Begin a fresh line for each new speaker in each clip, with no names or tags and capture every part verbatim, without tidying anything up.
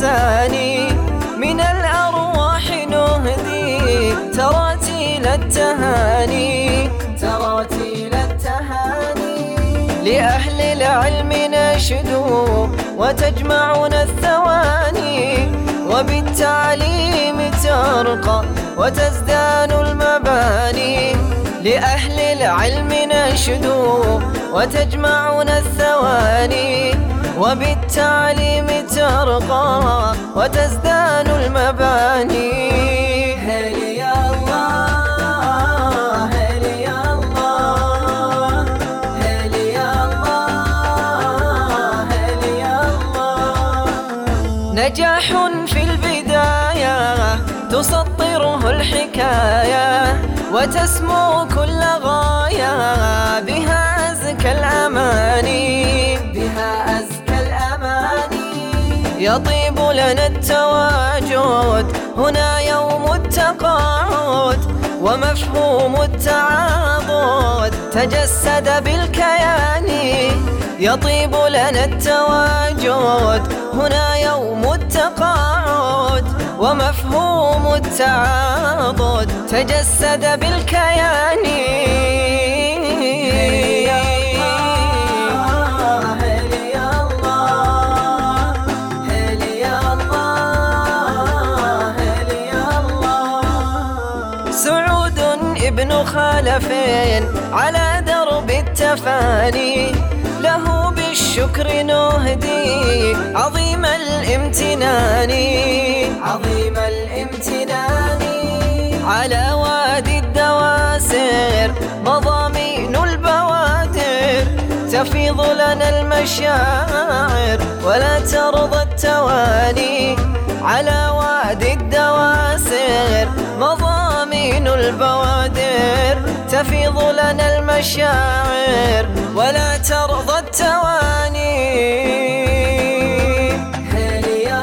الأساني من الأرواح نهدي تراتيل التهاني تراتيل التهاني لأهل العلم نشدو وتجمعنا الثواني وبالتعليم ترقى وتزدان المباني لأهل العلم نشدو وتجمعنا الثواني وبالتعليم ترقى وتزدان المباني هل يا الله هل يا الله هل يا الله هل يا الله نجاح في البداية تسطره الحكاية وتسمو كل غاية بها أزكى الأماني بها أزكى الأماني يطيب لنا التواجد هنا يوم التقاعد ومفهوم التعاضد تجسد بالكيان يطيب لنا التواجد هنا يوم التقاعد ومفهوم التعاضد تجسد بالكيان سعود ابن خلف على درب التفاني له بالشكر نهدي عظيم الامتنان عظيم الامتنان على وادي الدواسر مضامين البوادر تفيض لنا المشاعر ولا ترضى التواني على وادي الدواسر مضامين البوادر تفيض لنا المشاعر ولا ترضى التواني هل يا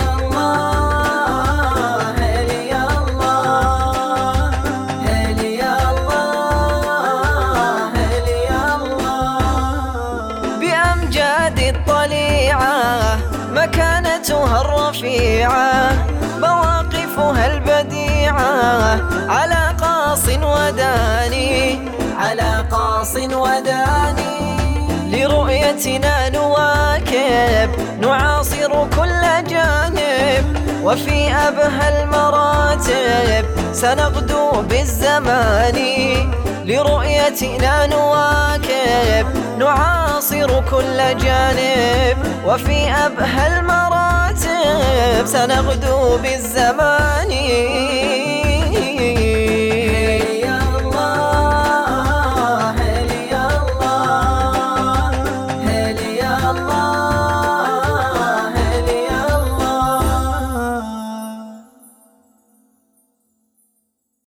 الله هل يا الله هل يا الله هل يا الله بأمجاد الطليعة مكانتها الرفيعة مواقفها البديعة على قاص وداني على قاص وداني لرؤيتنا نواكب نعاصر كل جانب وفي أبهى المراتب سنغدو بالزمان لرؤيتنا نواكب نعاصر كل جانب وفي أبهى المراتب سنغدو بالزمان.